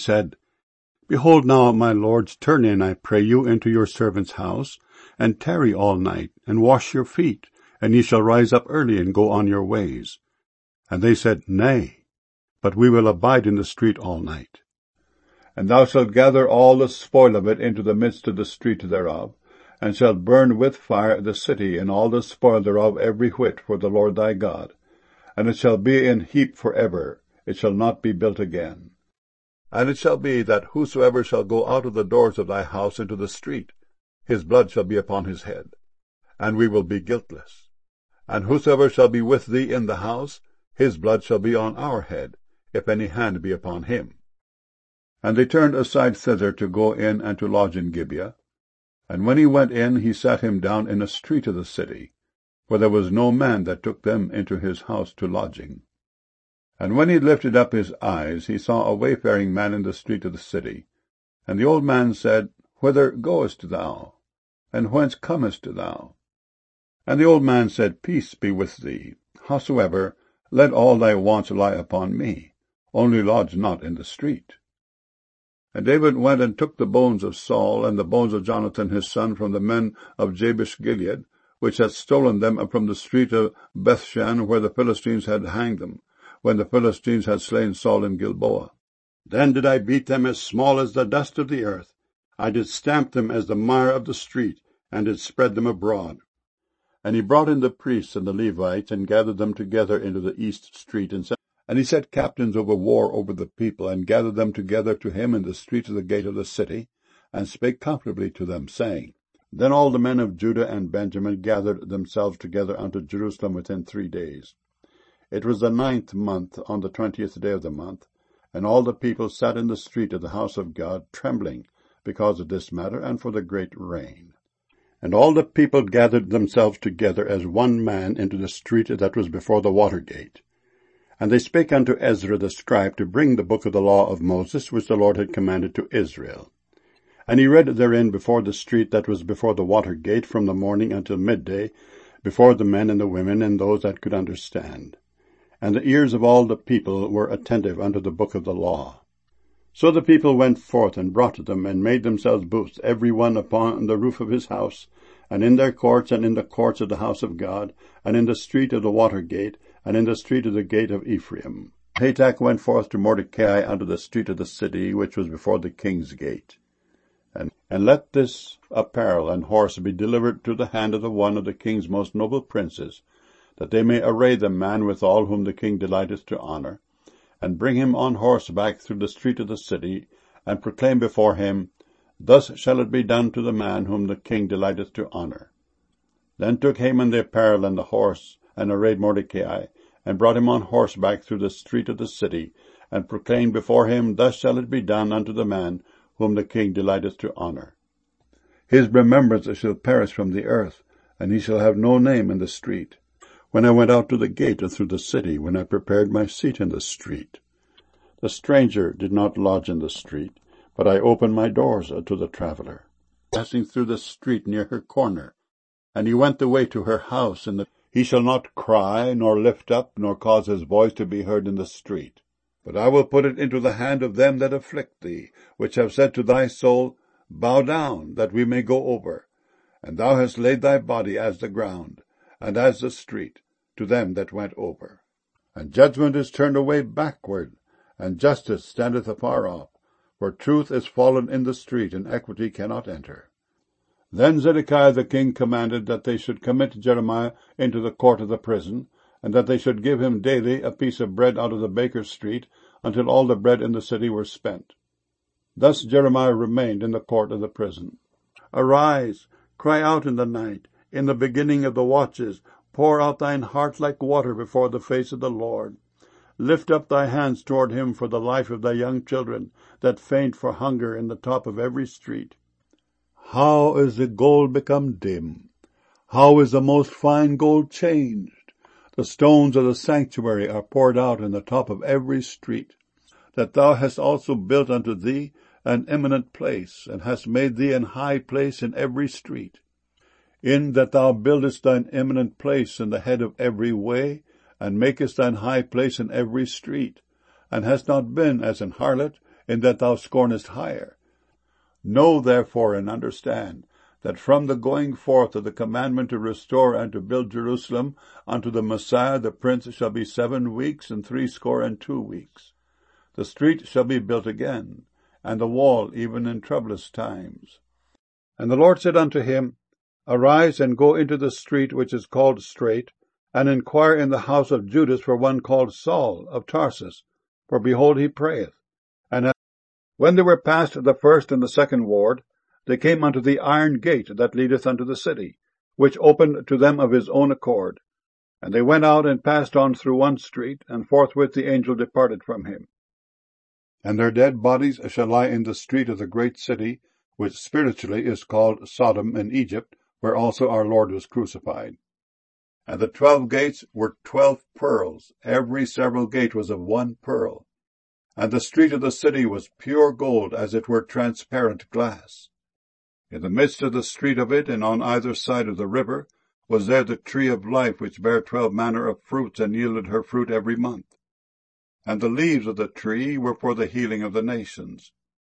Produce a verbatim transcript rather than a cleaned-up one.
said, Behold now, my lords, turn in, I pray you, into your servant's house, and tarry all night, and wash your feet, and ye shall rise up early and go on your ways. And they said, Nay, but we will abide in the street all night. And thou shalt gather all the spoil of it into the midst of the street thereof, and shalt burn with fire the city, and all the spoil thereof every whit, for the Lord thy God. And it shall be in heap for ever, it shall not be built again. And it shall be that whosoever shall go out of the doors of thy house into the street, his blood shall be upon his head, and we will be guiltless. And whosoever shall be with thee in the house, his blood shall be on our head, if any hand be upon him. And they turned aside thither to go in and to lodge in Gibeah. And when he went in, he sat him down in a street of the city, for there was no man that took them into his house to lodging. And when he lifted up his eyes, he saw a wayfaring man in the street of the city. And the old man said, Whither goest thou? And whence comest thou? And the old man said, Peace be with thee. Howsoever, let all thy wants lie upon me, only lodge not in the street. And David went and took the bones of Saul and the bones of Jonathan his son from the men of Jabesh-Gilead, which had stolen them from the street of Bethshan, where the Philistines had hanged them, when the Philistines had slain Saul in Gilboa. Then did I beat them as small as the dust of the earth. I did stamp them as the mire of the street, and did spread them abroad. And he brought in the priests and the Levites, and gathered them together into the east street, and set, and he set captains over war over the people, and gathered them together to him in the street of the gate of the city, and spake comfortably to them, saying, Then all the men of Judah and Benjamin gathered themselves together unto Jerusalem within three days. It was the ninth month, on the twentieth day of the month, and all the people sat in the street of the house of God, trembling, because of this matter, and for the great rain. And all the people gathered themselves together as one man into the street that was before the water gate. And they spake unto Ezra the scribe to bring the book of the law of Moses, which the Lord had commanded to Israel. And he read therein before the street that was before the water gate, from the morning until midday, before the men and the women, and those that could understand. And the ears of all the people were attentive unto the book of the law. So the people went forth and brought them, and made themselves booths, every one upon the roof of his house, and in their courts, and in the courts of the house of God, and in the street of the water gate, and in the street of the gate of Ephraim. Hatach went forth to Mordecai unto the street of the city, which was before the king's gate. And, and let this apparel and horse be delivered to the hand of the one of the king's most noble princes, that they may array the man withal whom the king delighteth to honour, and bring him on horseback through the street of the city, and proclaim before him, Thus shall it be done to the man whom the king delighteth to honour. Then took Haman the apparel and the horse, and arrayed Mordecai, and brought him on horseback through the street of the city, and proclaimed before him, Thus shall it be done unto the man whom the king delighteth to honour. His remembrance shall perish from the earth, and he shall have no name in the street. When I went out to the gate and through the city, when I prepared my seat in the street, the stranger did not lodge in the street, but I opened my doors to the traveller, passing through the street near her corner, and he went the way to her house. In the he shall not cry, nor lift up, nor cause his voice to be heard in the street. But I will put it into the hand of them that afflict thee, which have said to thy soul, Bow down, that we may go over. And thou hast laid thy body as the ground, and as the street, to them that went over. And judgment is turned away backward, and justice standeth afar off, for truth is fallen in the street, and equity cannot enter. Then Zedekiah the king commanded that they should commit Jeremiah into the court of the prison, and that they should give him daily a piece of bread out of the baker's street, until all the bread in the city were spent. Thus Jeremiah remained in the court of the prison. Arise, cry out in the night, in the beginning of the watches, pour out thine heart like water before the face of the Lord. Lift up thy hands toward him for the life of thy young children, that faint for hunger in the top of every street. How is the gold become dim? How is the most fine gold changed? The stones of the sanctuary are poured out in the top of every street. That thou hast also built unto thee an eminent place, and hast made thee an high place in every street. In that thou buildest thine eminent place in the head of every way, and makest thine high place in every street, and hast not been as an harlot, in that thou scornest hire. Know therefore and understand, that from the going forth of the commandment to restore and to build Jerusalem unto the Messiah the Prince shall be seven weeks and threescore and two weeks. The street shall be built again, and the wall even in troublous times. And the Lord said unto him, Arise and go into the street which is called Straight, and inquire in the house of Judas for one called Saul of Tarsus, for behold he prayeth. And when they were past the first and the second ward, they came unto the iron gate that leadeth unto the city, which opened to them of his own accord. And they went out and passed on through one street, and forthwith the angel departed from him. And their dead bodies shall lie in the street of the great city, which spiritually is called Sodom in Egypt, where also our Lord was crucified. And the twelve gates were twelve pearls, every several gate was of one pearl. And the street of the city was pure gold, as it were transparent glass. In the midst of the street of it, and on either side of the river, was there the tree of life, which bare twelve manner of fruits, and yielded her fruit every month. And the leaves of the tree were for the healing of the nations.